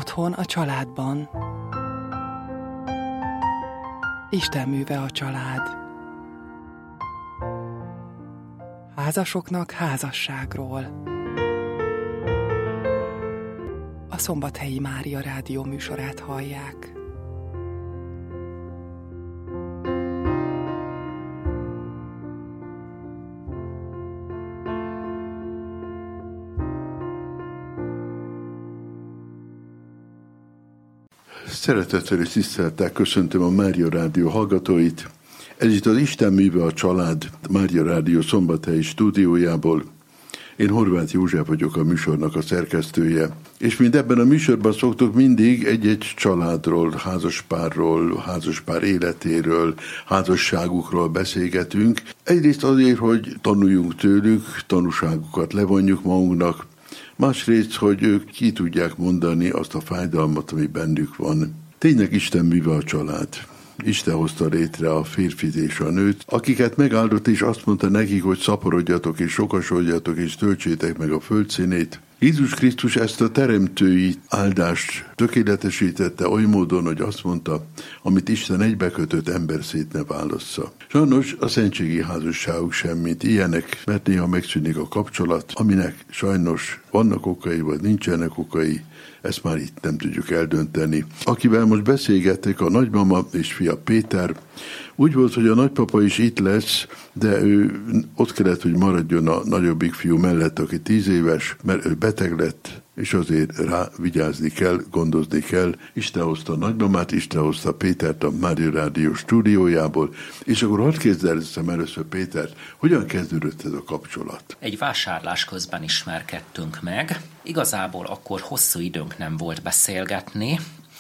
Otthon a családban. Isten műve a család. Házasoknak házasságról. A Szombathelyi Mária Rádió műsorát hallják. Szeretettel és tisztelettel köszöntöm a Mária Rádió hallgatóit. Ez itt az Isten műve a család Mária Rádió szombathelyi stúdiójából. Én Horváth József vagyok, a műsornak a szerkesztője. És mind ebben a műsorban szoktuk mindig egy-egy családról, házaspár életéről, házasságukról beszélgetünk. Egyrészt azért, hogy tanuljunk tőlük, tanúságukat levonjuk magunknak, másrészt, hogy ők ki tudják mondani azt a fájdalmat, ami bennük van. Tényleg Isten műve a család. Isten hozta létre a férfit és a nőt, akiket megáldott, és azt mondta nekik, hogy szaporodjatok és sokasodjatok, és töltsétek meg a földszínét. Jézus Krisztus ezt a teremtői áldást tökéletesítette oly módon, hogy azt mondta, amit Isten egybekötött, ember szét ne válassza. Sajnos a szentségi házasságok sem mint ilyenek, mert néha megszűnik a kapcsolat, aminek sajnos vannak okai, vagy nincsenek okai, ezt már itt nem tudjuk eldönteni. Akivel most beszélgettek, a nagymama és fia Péter, úgy volt, hogy a nagypapa is itt lesz, de ő ott kellett, hogy maradjon a nagyobbik fiú mellett, aki 10 éves, mert ő beteg lett, és azért rá vigyázni kell, gondozni kell. Isten hozta a nagymamát, Isten hozta Pétert a Mária Rádió stúdiójából, és akkor hadd kérdezzem először Pétert, hogyan kezdődött ez a kapcsolat? Egy vásárlás közben ismerkedtünk meg. Igazából akkor hosszú időnk nem volt beszélgetni,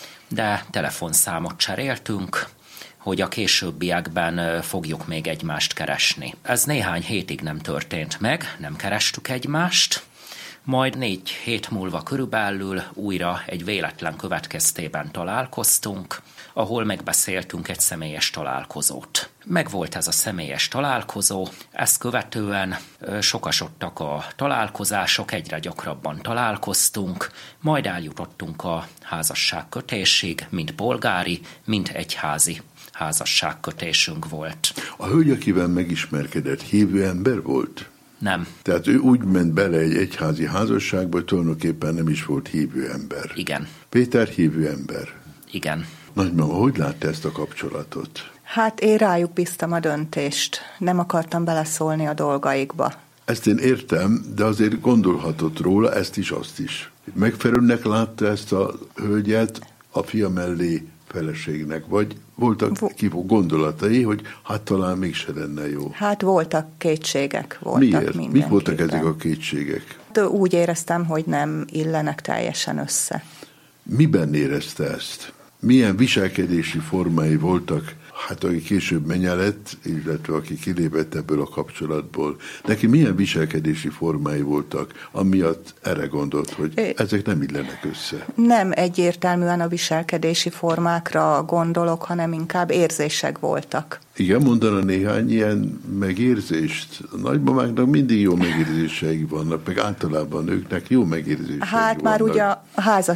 de telefonszámot cseréltünk, hogy a későbbiekben fogjuk még egymást keresni. Ez néhány hétig nem történt meg, nem kerestük egymást, majd 4 hét múlva körülbelül újra egy véletlen következtében találkoztunk, ahol megbeszéltünk egy személyes találkozót. Megvolt ez a személyes találkozó, ezt követően sokasodtak a találkozások, egyre gyakrabban találkoztunk, majd eljutottunk a házasságkötésig, mind polgári, mind egyházi házasságkötésünk volt. A hölgy, akivel megismerkedett, hívő ember volt? Nem. Tehát ő úgy ment bele egy egyházi házasságba, hogy tulajdonképpen nem is volt hívő ember. Igen. Péter hívő ember. Igen. Nagymama, hogy látta ezt a kapcsolatot? Hát én rájuk bíztam a döntést. Nem akartam beleszólni a dolgaikba. Ezt én értem, de azért gondolhatott róla ezt is, azt is. Megfelelőnek látta ezt a hölgyet a fia mellé feleségnek, vagy voltak gondolatai, hogy hát talán mégse lenne jó. Hát voltak kétségek. Miért? Mik voltak ezek a kétségek? Úgy éreztem, hogy nem illenek teljesen össze. Miben érezte ezt? Milyen viselkedési formái voltak, hát aki később menye lett, illetve aki kilépett ebből a kapcsolatból, neki milyen viselkedési formái voltak, amiatt erre gondolt, hogy ezek nem illenek össze? Nem egyértelműen a viselkedési formákra gondolok, hanem inkább érzések voltak. Igen, mondana néhány ilyen megérzést. A nagymamáknak mindig jó megérzéseik vannak, meg általában nőknek jó megérzéseik vannak. Már ugye a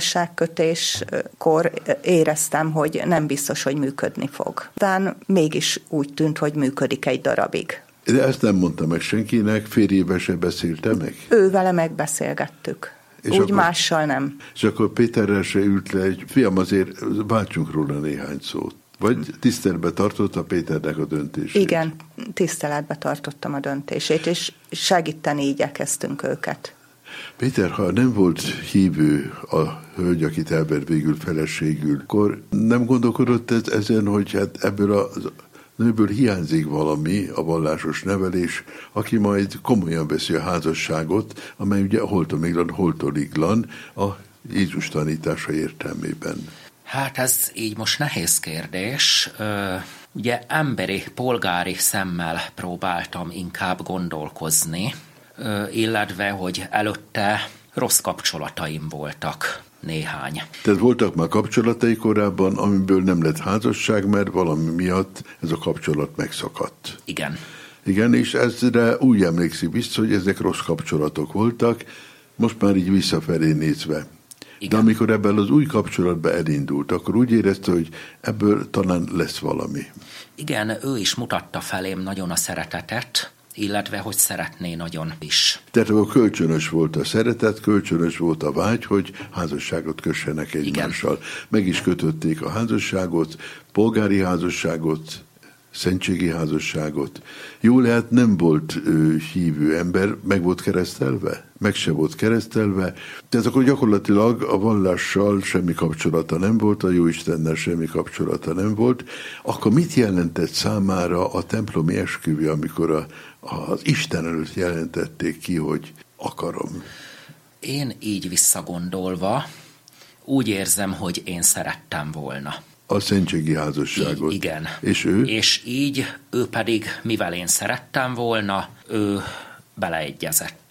házasságkötéskor éreztem, hogy nem biztos, hogy működni fog. De mégis úgy tűnt, hogy működik egy darabig. De ezt nem mondta meg senkinek, férjével se beszélte meg? Ővele megbeszélgettük. És úgy akkor, mással nem. És akkor Péterrel se ült le, hogy fiam, azért váltsunk róla néhány szót. Vagy tiszteletbe tartotta Péternek a döntését? Igen, tiszteletbe tartottam a döntését, és segíteni igyekeztünk őket. Péter, ha nem volt hívő a hölgy, akit elvert végül feleségül, akkor nem gondolkodott ezen, hogy hát ebből a nőből hiányzik valami, a vallásos nevelés, aki majd komolyan veszi a házasságot, amely ugye holtomiglan, holtoliglan a Jézus tanítása értelmében. Hát ez így most nehéz kérdés. Ugye emberi, polgári szemmel próbáltam inkább gondolkozni, illetve, hogy előtte rossz kapcsolataim voltak néhány. Tehát voltak már kapcsolatai korábban, amiből nem lett házasság, mert valami miatt ez a kapcsolat megszakadt. Igen. Igen, és ezre úgy emlékszik vissza, hogy ezek rossz kapcsolatok voltak, most már így visszafelé nézve. Igen. De amikor ebből az új kapcsolatba elindult, akkor úgy érezte, hogy ebből talán lesz valami. Igen, ő is mutatta felém nagyon a szeretetet, illetve hogy szeretné nagyon is. Tehát akkor kölcsönös volt a szeretet, kölcsönös volt a vágy, hogy házasságot kössenek egymással. Igen. Meg is kötötték a házasságot, polgári házasságot, szentségi házasságot. Jó lehet, nem volt hívő ember, meg volt keresztelve? Meg se volt keresztelve. Tehát akkor gyakorlatilag a vallással semmi kapcsolata nem volt, a Jóistennel semmi kapcsolata nem volt. Akkor mit jelentett számára a templomi esküvő, amikor az Isten előtt jelentették ki, hogy akarom? Én így visszagondolva úgy érzem, hogy én szerettem volna. A szentségi házasságot. Igen. És ő? És így ő pedig, mivel én szerettem volna, ő beleegyezett.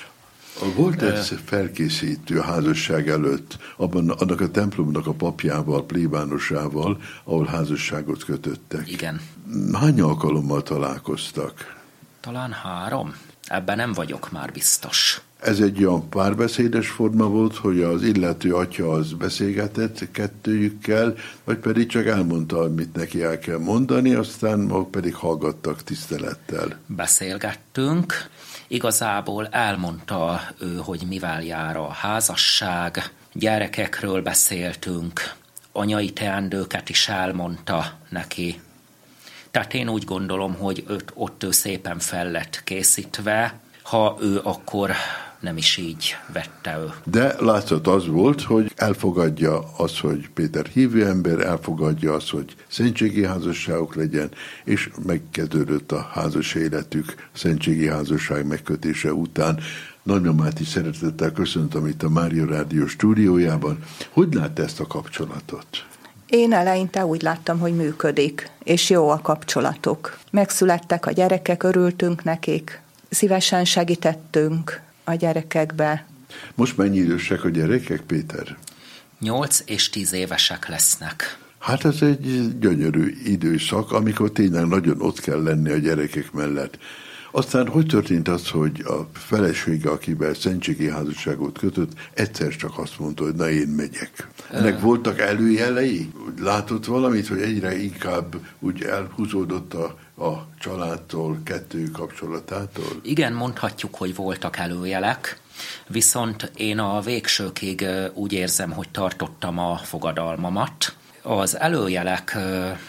Volt ez felkészítő a házasság előtt, annak a templomnak a papjával, plébánosával, ahol házasságot kötöttek? Igen. Hány alkalommal találkoztak? Talán 3. Ebben nem vagyok már biztos. Ez egy olyan párbeszédes forma volt, hogy az illető atya az beszélgetett kettőjükkel, vagy pedig csak elmondta, amit neki el kell mondani, aztán maguk pedig hallgattak tisztelettel. Beszélgettünk. Igazából elmondta ő, hogy mivel jár a házasság, gyerekekről beszéltünk, anyai teendőket is elmondta neki. Tehát én úgy gondolom, hogy ott ő szépen fel lett készítve, ha ő akkor nem is így vette ő. De látszat az volt, hogy elfogadja azt, hogy Péter hívő ember, elfogadja azt, hogy szentségi házasságok legyen, és megkezdődött a házas életük szentségi házasság megkötése után. Nagymamát is szeretettel köszöntöm itt a Mária Rádió stúdiójában. Hogy látta ezt a kapcsolatot? Én eleinte úgy láttam, hogy működik, és jó a kapcsolatok. Megszülettek a gyerekek, örültünk nekik, szívesen segítettünk a gyerekekbe. Most mennyi idősek a gyerekek, Péter? 8 és 10 évesek lesznek. Hát ez egy gyönyörű időszak, amikor tényleg nagyon ott kell lenni a gyerekek mellett. Aztán hogy történt az, hogy a felesége, akivel szentségi házasságot kötött, egyszer csak azt mondta, hogy na én megyek. Ennek voltak előjelei? Látott valamit, hogy egyre inkább úgy elhúzódott a családtól, kettő kapcsolatától? Igen, mondhatjuk, hogy voltak előjelek, viszont én a végsőkig úgy érzem, hogy tartottam a fogadalmamat. Az előjelek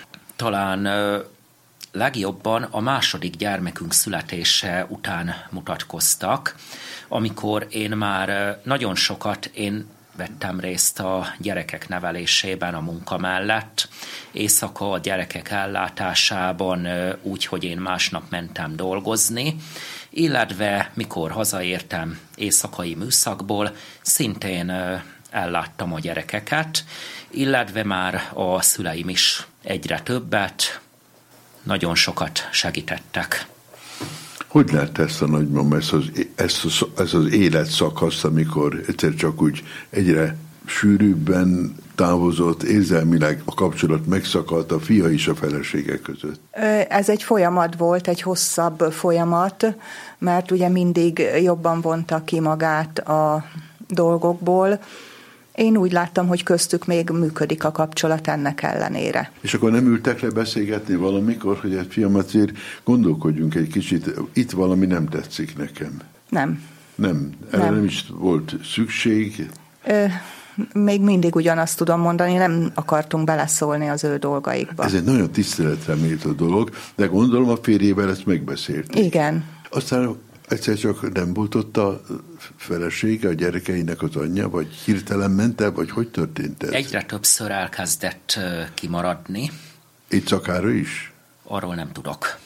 talán legjobban a második gyermekünk születése után mutatkoztak, amikor én már nagyon sokat vettem részt a gyerekek nevelésében a munka mellett, éjszaka a gyerekek ellátásában úgy, hogy én másnap mentem dolgozni, illetve mikor hazaértem éjszakai műszakból, szintén elláttam a gyerekeket, illetve már a szüleim is egyre többet, nagyon sokat segítettek. Hogy lehet ezt a nagymama, ez az életszakasz, amikor egyszer csak úgy egyre sűrűbben távozott, érzelmileg a kapcsolat megszakadt a fia és a felesége között? Ez egy folyamat volt, egy hosszabb folyamat, mert ugye mindig jobban vonta ki magát a dolgokból. Én úgy láttam, hogy köztük még működik a kapcsolat ennek ellenére. És akkor nem ültek le beszélgetni valamikor, hogy egy fiam, azért gondolkodjunk egy kicsit, itt valami nem tetszik nekem? Nem. Nem? Erre nem is volt szükség? Még mindig ugyanazt tudom mondani, nem akartunk beleszólni az ő dolgaikba. Ez egy nagyon tiszteletre méltó dolog, de gondolom a férjével ezt megbeszélték. Igen. Aztán egyszer csak nem volt ott a felesége, a gyerekeinek az anyja, vagy hirtelen ment el, vagy hogy történt ez? Egyre többször elkezdett kimaradni. Éjszakára is? Arról nem tudok.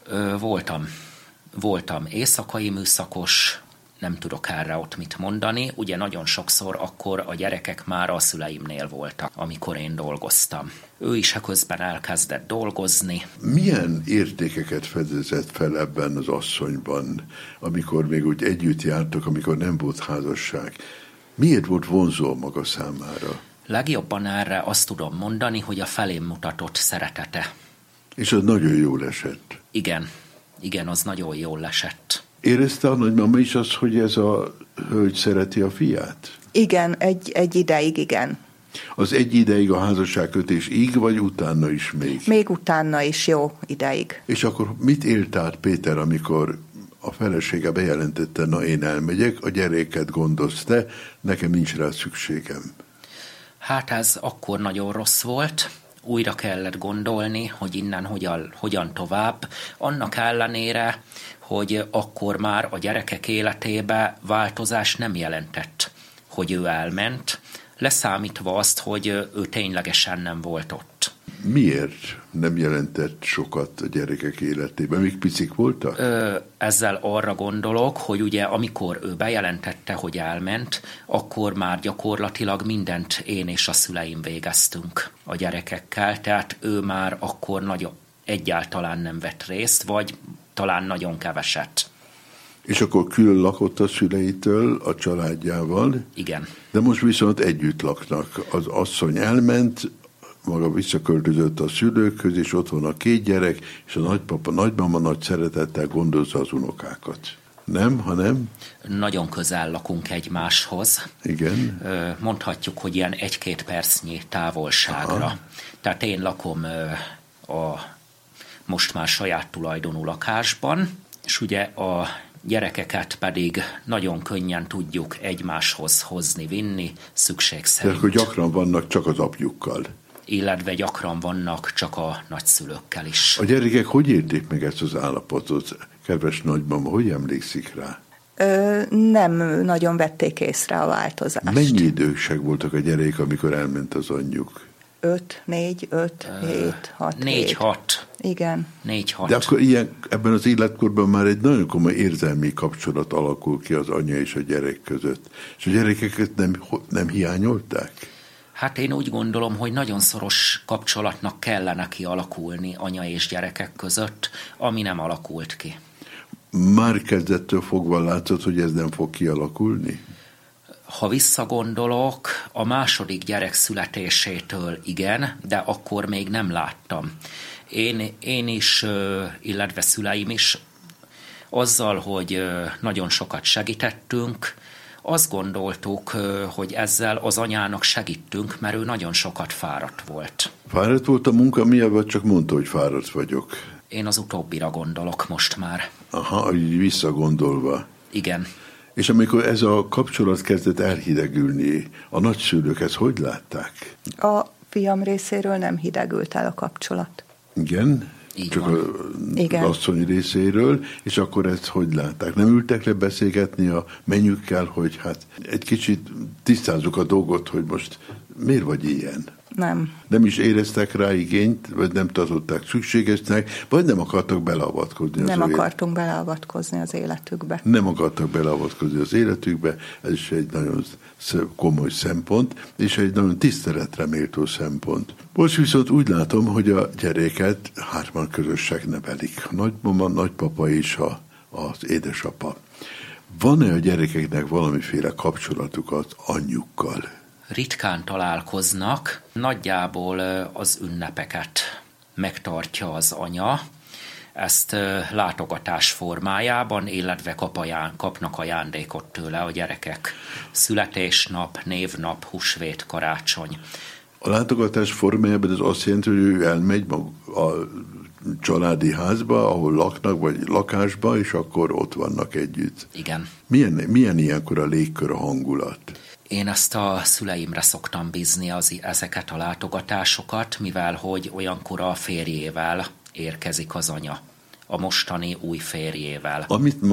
Voltam éjszakai műszakos, nem tudok erre ott mit mondani. Ugye nagyon sokszor akkor a gyerekek már a szüleimnél voltak, amikor én dolgoztam. Ő is közben elkezdett dolgozni. Milyen értékeket fedezett fel ebben az asszonyban, amikor még úgy együtt jártak, amikor nem volt házasság? Miért volt vonzó maga számára? Legjobban erre azt tudom mondani, hogy a felém mutatott szeretete. És az nagyon jól esett. Igen, az nagyon jól esett. Érezte a nagymama is azt, hogy ez a hölgy szereti a fiát? Igen, egy ideig, igen. Az egy ideig a házasságkötésig, vagy utána is még? Még utána is jó ideig. És akkor mit élt át Péter, amikor a felesége bejelentette, na én elmegyek, a gyereket gondozta, nekem nincs rá szükségem? Hát ez akkor nagyon rossz volt. Újra kellett gondolni, hogy innen hogyan tovább. Annak ellenére, hogy akkor már a gyerekek életébe változás nem jelentett, hogy ő elment, leszámítva azt, hogy ő ténylegesen nem volt ott. Miért nem jelentett sokat a gyerekek életében? Még picik voltak? Ezzel arra gondolok, hogy ugye amikor ő bejelentette, hogy elment, akkor már gyakorlatilag mindent én és a szüleim végeztünk a gyerekekkel, tehát ő már akkor egyáltalán nem vett részt, vagy talán nagyon keveset. És akkor külön lakott a szüleitől, a családjával? Igen. De most viszont együtt laknak. Az asszony elment, maga visszaköltözött a szülőkhöz, és ott van a 2 gyerek, és a nagypapa, nagymama nagy szeretettel gondozza az unokákat. Nem, hanem? Nagyon közel lakunk egymáshoz. Igen. Mondhatjuk, hogy ilyen 1-2 percnyi távolságra. Aha. Tehát én lakom a most már saját tulajdonú lakásban, és ugye a gyerekeket pedig nagyon könnyen tudjuk egymáshoz hozni, vinni, szükség szerint. Tehát akkor gyakran vannak csak az apjukkal. Illetve gyakran vannak csak a nagyszülőkkel is. A gyerekek hogy érték meg ezt az állapotot? Kedves nagymama, hogy emlékszik rá? Nem nagyon vették észre a változást. Mennyi idősek voltak a gyerekek, amikor elment az anyjuk? 5, 4, 5, 7, 6, 4-6. Igen. 4-6. De akkor ebben az életkorban már egy nagyon komoly érzelmi kapcsolat alakul ki az anya és a gyerek között. És a gyerekeket nem hiányolták? Hát én úgy gondolom, hogy nagyon szoros kapcsolatnak kellene kialakulni anya és gyerekek között, ami nem alakult ki. Már kezdettől fogva látszott, hogy ez nem fog kialakulni? Ha visszagondolok, a második gyerek születésétől igen, de akkor még nem láttam. Én is, illetve szüleim is azzal, hogy nagyon sokat segítettünk, azt gondoltuk, hogy ezzel az anyának segítünk, mert ő nagyon sokat fáradt volt. Fáradt volt a munka miatt, vagy csak mondta, hogy fáradt vagyok? Én az utóbbira gondolok most már. Aha, így visszagondolva. Igen. És amikor ez a kapcsolat kezdett elhidegülni, a nagyszülők ezt hogy látták? A fiam részéről nem hidegült el a kapcsolat. Igen? Így csak van. Az asszony részéről, és akkor ezt hogy látták? Nem ültek le beszélgetni a mennyükkel, hogy hát egy kicsit tisztázzuk a dolgot, hogy most miért vagy ilyen? Nem. Nem is éreztek rá igényt, vagy nem tartották szükségesnek, vagy nem akartak beleavatkozni Nem akartunk beleavatkozni az életükbe. Nem akartak beleavatkozni az életükbe, ez is egy nagyon komoly szempont, és egy nagyon tiszteletre méltó szempont. Most viszont úgy látom, hogy a gyereket 3 közösség nevelik. A nagymama, nagypapa és az édesapa. Van-e a gyerekeknek valamiféle kapcsolatuk az anyjukkal? Ritkán találkoznak, nagyjából az ünnepeket megtartja az anya, ezt látogatás formájában, illetve kapnak ajándékot tőle a gyerekek. Születésnap, névnap, húsvét, karácsony. A látogatás formájában ez azt jelenti, hogy ő elmegy a családi házba, ahol laknak, vagy lakásba, és akkor ott vannak együtt. Igen. Milyen ilyenkor a légkör, a hangulat? Én ezt a szüleimre szoktam bízni ezeket a látogatásokat, mivel hogy olyankor a férjével érkezik az anya, a mostani új férjével.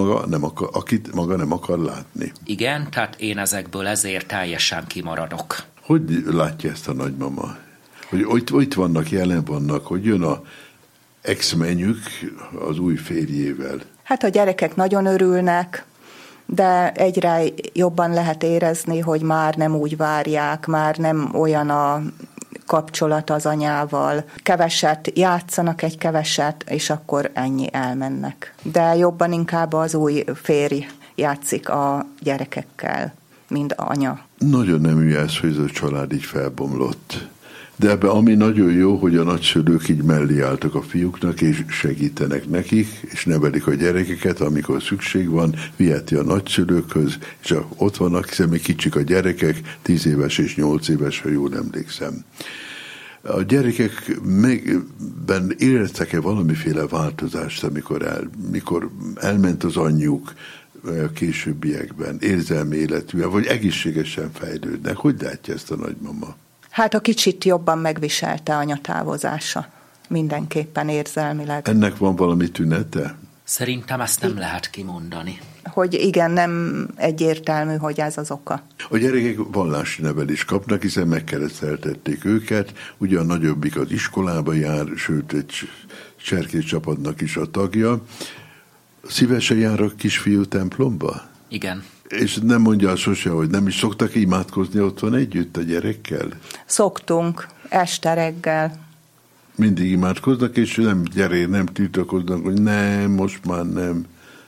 Akit maga nem akar látni. Igen, tehát én ezekből ezért teljesen kimaradok. Hogy látja ezt a nagymama? Hogy itt vannak, jelen vannak, hogy jön a ex-menyük az új férjével? Hát a gyerekek nagyon örülnek, de egyre jobban lehet érezni, hogy már nem úgy várják, már nem olyan a kapcsolat az anyával. Keveset játszanak, egy keveset, és akkor ennyi, elmennek. De jobban inkább az új férj játszik a gyerekekkel, mint anya. Nagyon nem ez, hogy ez a család így felbomlott. De ebben ami nagyon jó, hogy a nagyszülők így mellé álltak a fiúknak, és segítenek nekik, és nevelik a gyerekeket, amikor szükség van, viheti a nagyszülőkhöz, és ott vannak, hiszen még kicsik a gyerekek, 10 éves és 8 éves, ha jól emlékszem. A gyerekekben éreztek-e valamiféle változást, amikor elment az anyjuk a későbbiekben, érzelmi életű, vagy egészségesen fejlődnek? Hogy látja ezt a nagymama? Hát a kicsit jobban megviselte anya távozása. Mindenképpen érzelmileg. Ennek van valami tünete? Szerintem ezt nem lehet kimondani. Hogy igen, nem egyértelmű, hogy ez az oka. A gyerekek vallási nevelést kapnak, hiszen megkereszteltették őket, ugye a nagyobbik az iskolába jár, sőt egy cserkész csapatnak is a tagja. Szívesen jár a kisfiú templomba? Igen. És nem mondja sose, hogy nem is szoktak imádkozni otthon együtt a gyerekkel? Szoktunk, este reggel. Mindig imádkoznak, és nem tiltakoznak, hogy nem, most már nem.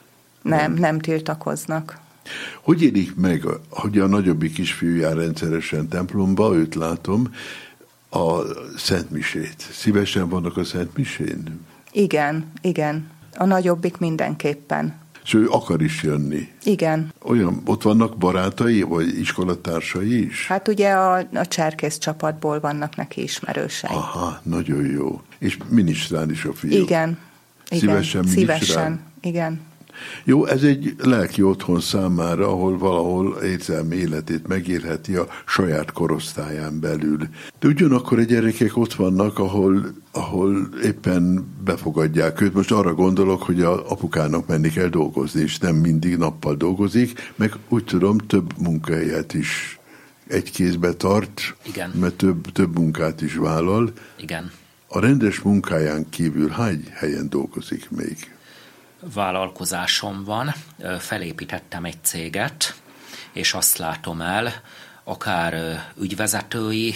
Nem tiltakoznak. Hogy élik meg, hogy a nagyobbik kisfiú jár rendszeresen templomba, őt látom, a szentmisét? Szívesen vannak a szentmisén? Igen. A nagyobbik mindenképpen. És ő akar is jönni. Igen. Ott vannak barátai, vagy iskolatársai is? Hát ugye a cserkész csapatból vannak neki ismerősei. Aha, nagyon jó. És minisztrál is a fiú. Igen. Szívesen. Igen. Jó, ez egy lelki otthon számára, ahol valahol érzelmi életét megélheti a saját korosztályán belül. De ugyanakkor a gyerekek ott vannak, ahol éppen befogadják őt. Most arra gondolok, hogy a apukának menni kell dolgozni, és nem mindig nappal dolgozik, meg úgy tudom, több munkahelyet is egy kézbe tart, igen. Mert több munkát is vállal. Igen. A rendes munkáján kívül hány helyen dolgozik még? Vállalkozásom van, felépítettem egy céget, és azt látom el, akár ügyvezetői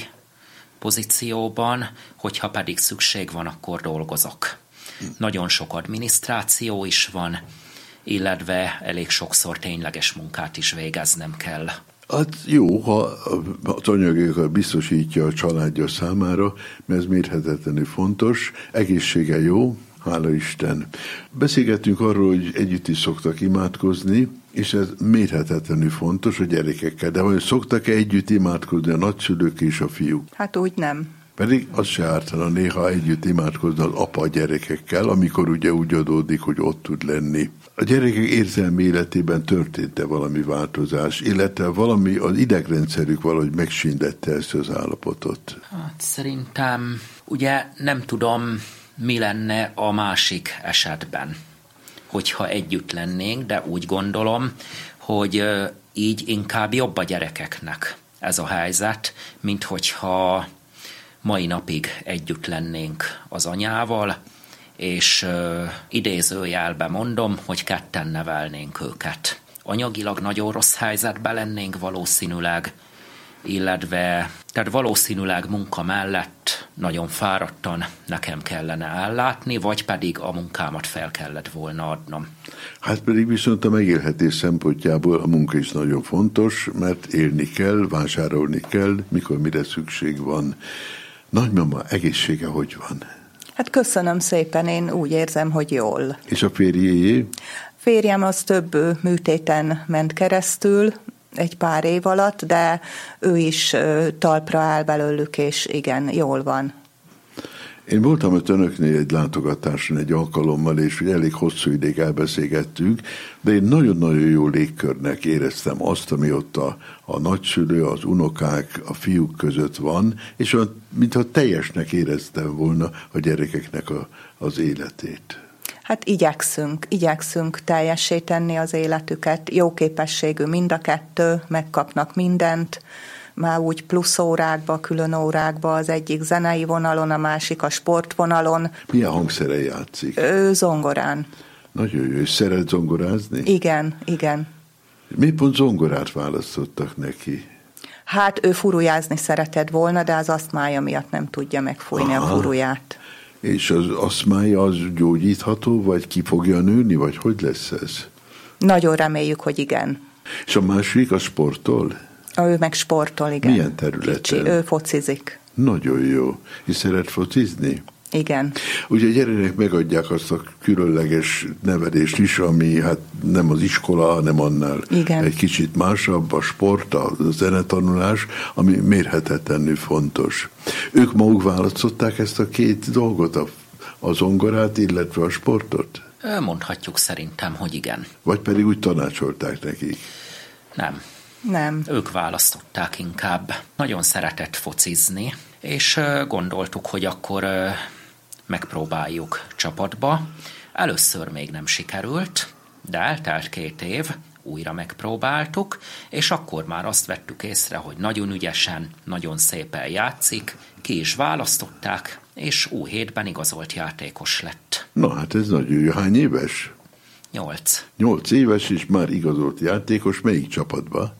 pozícióban, hogyha pedig szükség van, akkor dolgozok. Nagyon sok adminisztráció is van, illetve elég sokszor tényleges munkát is végeznem kell. Hát jó, ha az anyagokat biztosítja a családja számára, mert ez mérhetetlenül fontos, egészsége jó, hála Isten. Beszélgettünk arról, hogy együtt is szoktak imádkozni, és ez mérhetetlenül fontos a gyerekekkel. De hogy szoktak-e együtt imádkozni a nagyszülők és a fiúk? Hát úgy nem. Pedig az se ártana néha együtt imádkozni az apa a gyerekekkel, amikor ugye úgy adódik, hogy ott tud lenni. A gyerekek érzelmi életében történt-e valami változás, illetve valami az idegrendszerük valahogy megsindette ezt az állapotot? Hát szerintem ugye nem tudom, mi lenne a másik esetben, hogyha együtt lennénk, de úgy gondolom, hogy így inkább jobb a gyerekeknek ez a helyzet, mint hogyha mai napig együtt lennénk az anyával, és idézőjelben mondom, hogy ketten nevelnénk őket. Anyagilag nagyon rossz helyzetben lennénk valószínűleg, illetve tehát valószínűleg munka mellett nagyon fáradtan nekem kellene ellátni, vagy pedig a munkámat fel kellett volna adnom. Hát pedig viszont a megélhetés szempontjából a munka is nagyon fontos, mert élni kell, vásárolni kell, mikor mire szükség van. Nagymama egészsége hogy van? Hát köszönöm szépen, én úgy érzem, hogy jól. És a férjéjé? Férjem az több műtéten ment keresztül, egy pár év alatt, de ő is talpra áll belőlük, és igen, jól van. Én voltam ott önöknél egy látogatáson egy alkalommal, és elég hosszú ideig elbeszélgettünk, de én nagyon-nagyon jó légkörnek éreztem azt, ami ott a nagyszülő, az unokák, a fiúk között van, és mintha teljesnek éreztem volna a gyerekeknek az életét. Hát igyekszünk teljessé tenni az életüket. Jó képességű mind a kettő, megkapnak mindent, már úgy plusz órákba, külön órákba, az egyik zenei vonalon, a másik a sportvonalon. Milyen hangszeren játszik? Zongorán. Nagyon jó, és szeret zongorázni? Igen. Miért pont zongorát választottak neki? Hát ő furujázni szeretett volna, de az asztmája miatt nem tudja megfújni a furuját. És az asztmája az gyógyítható, vagy ki fogja nőni, vagy hogy lesz ez? Nagyon reméljük, hogy igen. És a másik a sportol? Ő meg sportol, igen. Milyen területen? Kicsi, ő focizik. Nagyon jó. És szeret focizni? Igen. Ugye a gyerekek megadják azt a különleges nevelést is, ami hát nem az iskola, hanem annál egy kicsit másabb, a sport, a zenetanulás, ami mérhetetlenül fontos. Ők maguk választották ezt a két dolgot, a zongorát, illetve a sportot? Mondhatjuk szerintem, hogy igen. Vagy pedig úgy tanácsolták nekik? Nem. Ők választották inkább. Nagyon szeretett focizni, és gondoltuk, hogy akkor megpróbáljuk csapatba. Először még nem sikerült, de eltelt 2 év, újra megpróbáltuk, és akkor már azt vettük észre, hogy nagyon ügyesen, nagyon szépen játszik, ki is választották, és U7-ben igazolt játékos lett. Na hát ez nagyon jó. Hány éves? 8. 8 éves, és már igazolt játékos. Melyik csapatba?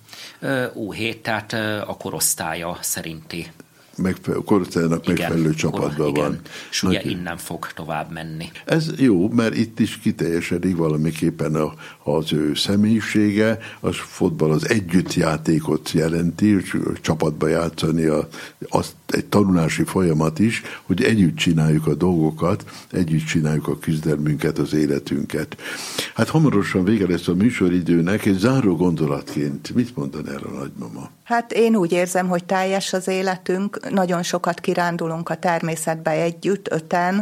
U7, tehát a korosztálya szerinti. Korosztálynak megfelelő csapatban van. És ugye innen fog tovább menni. Ez jó, mert itt is kiteljesedik valamiképpen az ő személyisége. A fotball az együttjátékot jelenti, csapatba játszani egy tanulási folyamat is, hogy együtt csináljuk a dolgokat, együtt csináljuk a küzdelmünket, az életünket. Hát hamarosan vége lesz a műsoridőnek, egy záró gondolatként mit mondan erre a nagymama? Hát én úgy érzem, hogy teljes az életünk, nagyon sokat kirándulunk a természetbe együtt, 5-en,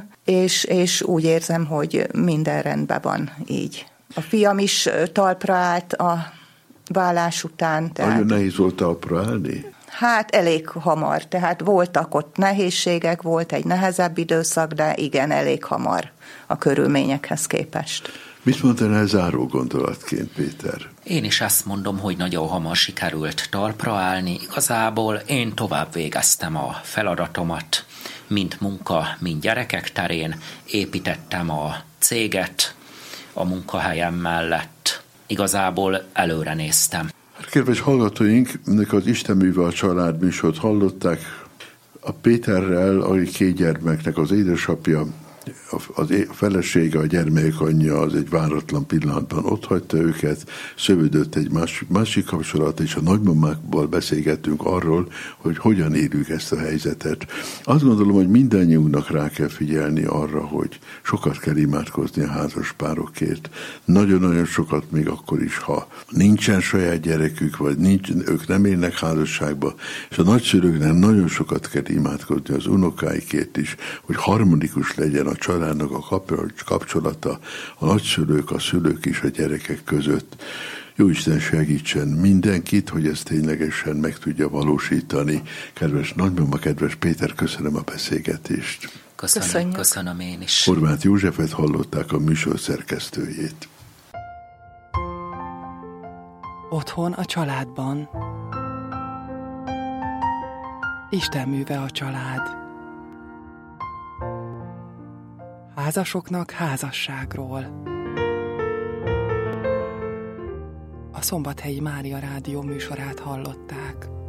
és úgy érzem, hogy minden rendben van így. A fiam is talpra állt a vállás után. Nagyon nehéz volt talpra állni? Hát elég hamar, tehát voltak ott nehézségek, volt egy nehezebb időszak, de igen, elég hamar a körülményekhez képest. Mit mondanál záró gondolatként, Péter? Én is azt mondom, hogy nagyon hamar sikerült talpra állni. Igazából én tovább végeztem a feladatomat, mind munka, mind gyerekek terén. Építettem a céget a munkahelyem mellett. Igazából előre néztem. Kedves hallgatóink, önök az Isten műve a család műsort hallották. A Péterrel, aki 2 gyermeknek az édesapja, a felesége, a gyermekek anyja az egy váratlan pillanatban otthagyta őket, szövődött egy másik kapcsolat, és a nagymamákból beszélgettünk arról, hogy hogyan érjük ezt a helyzetet. Azt gondolom, hogy mindannyiunknak rá kell figyelni arra, hogy sokat kell imádkozni a házaspárokért. Nagyon-nagyon sokat, még akkor is, ha nincsen saját gyerekük, vagy ők nem élnek házasságba, és a nagyszülőknek nagyon sokat kell imádkozni az unokáikért is, hogy harmonikus legyen a családnak a kapcsolata, a nagyszülők, a szülők és a gyerekek között. Jóisten segítsen mindenkit, hogy ezt ténylegesen meg tudja valósítani. Kedves nagymama, kedves Péter, köszönöm a beszélgetést. Köszönöm én is. Horváth Józsefet hallották, a műsor szerkesztőjét. Otthon a családban. Isten műve a család. Házasoknak házasságról. A Szombathelyi Mária Rádió műsorát hallották.